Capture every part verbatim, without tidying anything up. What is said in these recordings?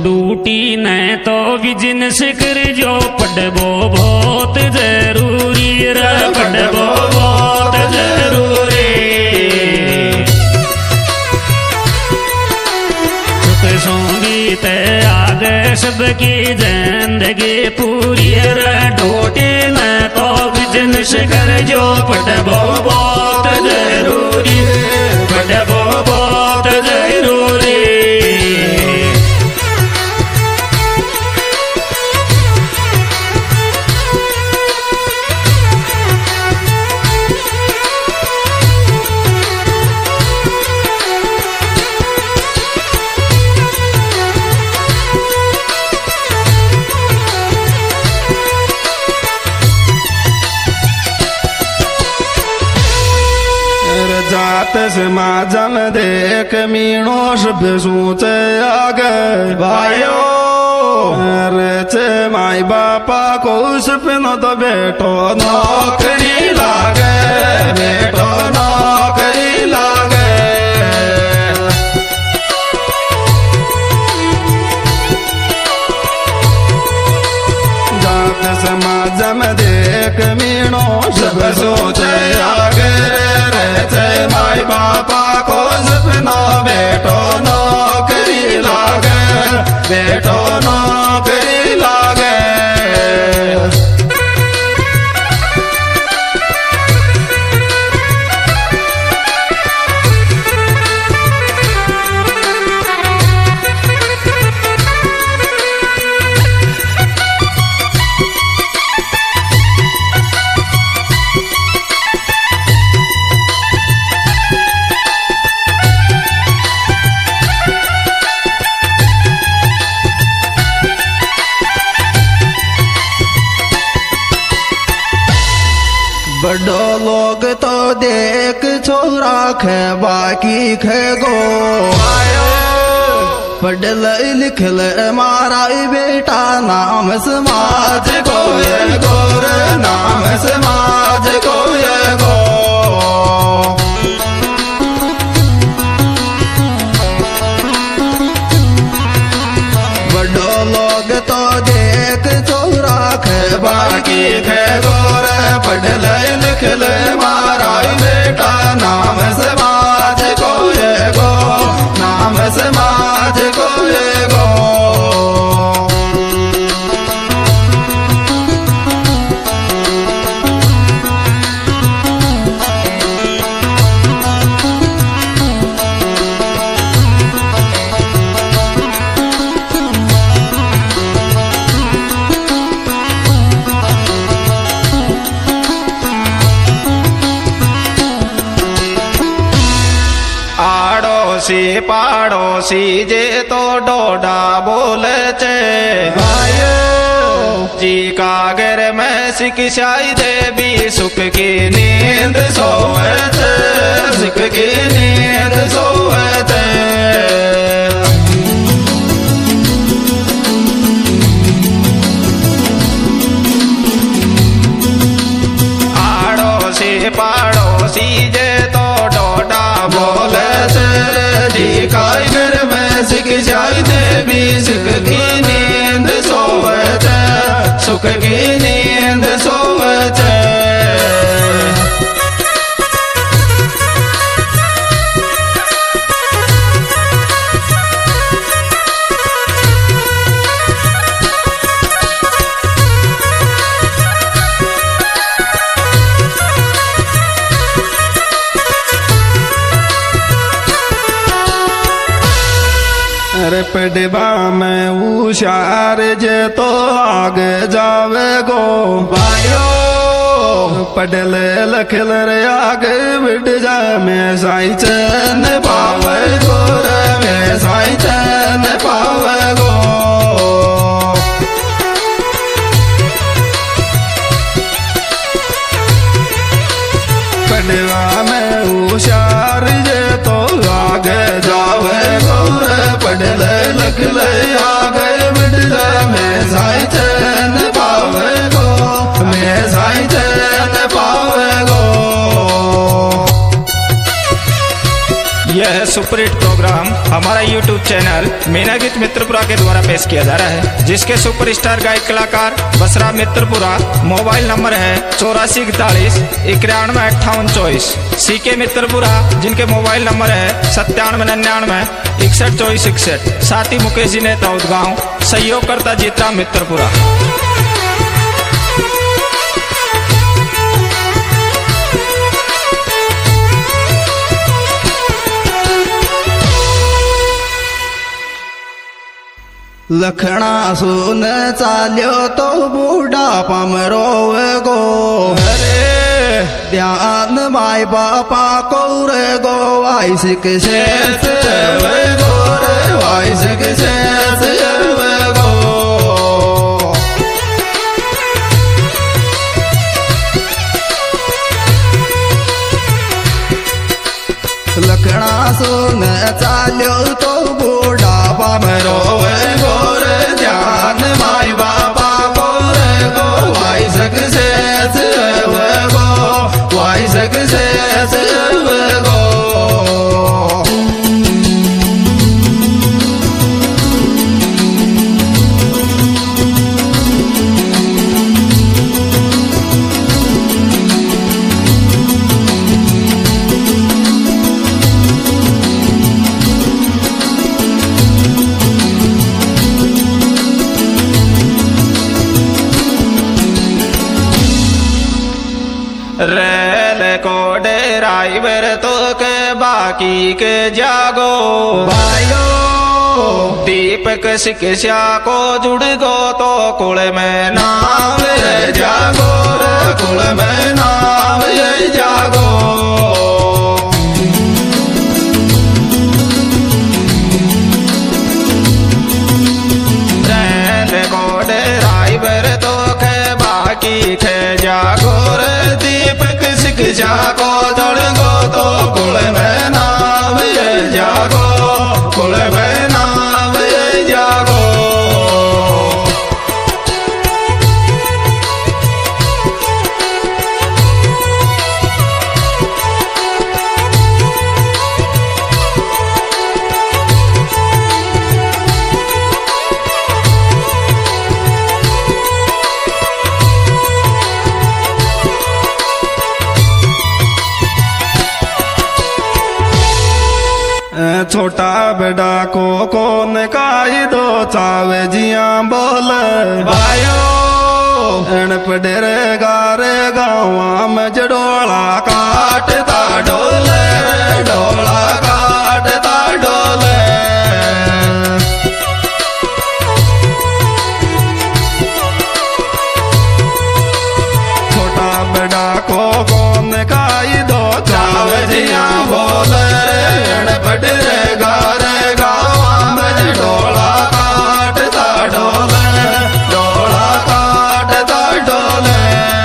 Duty न तो business कर जो पढ़बो बहुत जरूरी रे पढ़बो बहुत जरूरी सुख संगीत आगे सबकी जिंदगी पूरी रे डूटी न तो बिजनेस कर जो पढ़बो बहुत जरूरी पढ़बो बहुत जरूरी जात समाजम देख मीणो सभ्य सूच आगे भाइयो रे माई बापा को सपना तो बेटो नौकरी लागे बेटो नौकरी लागे जात समाजम देख मीणो सभ्य सूच आगे माई बापा को सपना बेटो नौकरी लागे बेटो नौकरी लागे बड़ो लोग तो देख छोरा खे बाकी खे गो आयो पढ़ लिख ले मारा बेटा नाम समाज को ये गोर नाम समाज को ये गो बड़ो लोग तो देख छोरा खे बाकी खे गोर पढ़ लिख ले मारा बेटा नाम समाज को ये गो नाम समाज को ये गो आड़ोसी पाड़ोसी जे तो डोडा बोले चे भाइयों जी का घर में शिक्षाई देवी सुख की नींद सोए थे सुख की नींद सोए थे आड़ोसी पाड़ोसी जे तो डोडा बोले जी का घर में शिक्षाई देवी सुख की नींद सोवते सुख की नींद सोवते पढ़वा में होशियार जे तो आगे जावे गो भाइयों पढ़ ले लख ले आगे बढ़ जा में साई चैन पावे गो में साई चैन पावे गो पढ़वा में होशियार जे तो आगे जावे गो पढ़ ले लख ले आगे बढ़ जा में साई चैन पावे गो में साई चैन पावे गो। यह सुपरहिट प्रोग्राम हमारा यूट्यूब चैनल मीना गीत मित्रपुरा के द्वारा पेश किया जा रहा है, जिसके सुपरस्टार गायक कलाकार बसरा मित्रपुरा। मोबाइल नंबर है चौरासी इकतालीस इक्यानवे अट्ठावन चौबीस। सी के मित्रपुरा, जिनके मोबाइल नंबर है सत्तानवे निन्यानवे इकसठ चौबीस इकसठ। साथी मुकेश जी नेता उदगांव, सहयोग करता जीता मित्रपुरा। लखना सुन चाल्यो तो बूढ़ा पमरो गो, अरे ध्यान माई बापा को रे गो, वाइसिक शेष गो रे, वाइसिक शेष गो। लखना सुन चाल्यो तो बूढ़ा पमरो गो रे, ध्यान माई बाबा को रे गो, वाइसिक शेष गो, वाइसिक शेष गो। रेल को डेराइवर तो के बाकी के जागो भाइयो दीपक शिक्षा को जुड़ गो तो कुल में नाम रे जागो रे, कुल में नाम ये जागो। रेल को डेराइवर तो के बाकी के जागो रे, दीपक शिक्षा को जुड़ गो तो कुल में नाम ये जागो, कुल में नाम ये जागो। छोटा बड़ा को कौन काई दो चावे जिया बोल भाइयो एन पडेरे गारे गाँव में जडोला काटता डोले, डोला काटता डोले। छोटा बड़ा को कौन काई दो चावे जिया बोल एन पडेरे गारे गाँव में डोला काटता डोले, डोला काटता डोले।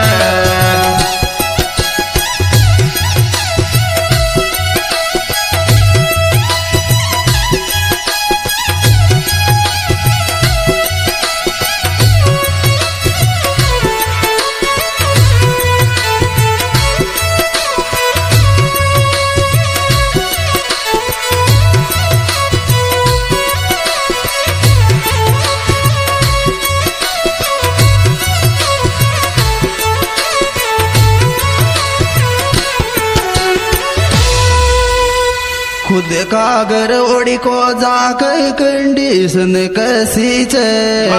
खुद का घर ओड़ी को जाकर कंडीशन कैसी चे,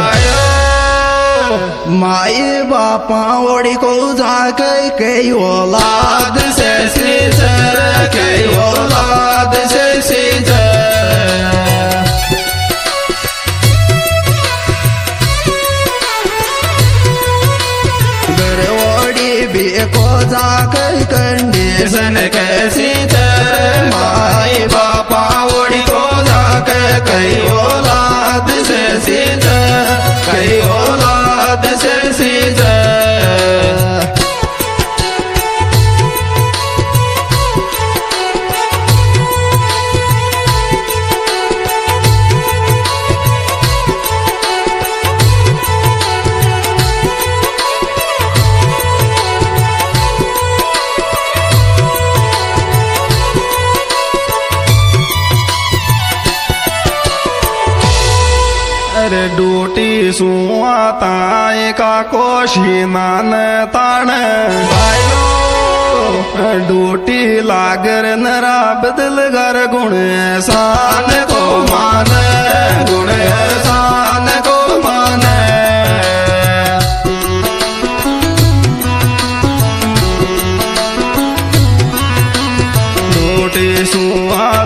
माई बापा ओड़ी को जाकर कई औलाद से सींचे, कई औलाद से सींचे। घर ओड़ी भी को जाकर कंडीशन कैसी चे, माई बापा ओड़ी को जाकर कई औलाद से सींचे, कई औलाद से सींचे। डूटी सुआ ताए का कोशी मान ताण भाइयो डूटी लागर नरा बदल घर गुण शान को मान गुण शान को मान डूटी सुआ